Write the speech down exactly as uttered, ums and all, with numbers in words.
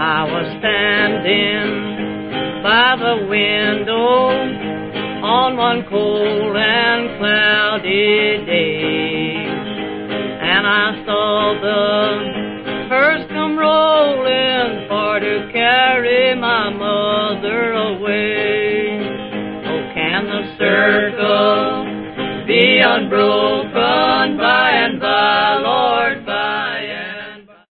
I was standing by the window on one cold and cloudy day, and I saw the hearse come rolling for to carry my mother away. Oh, can the circle be unbroken by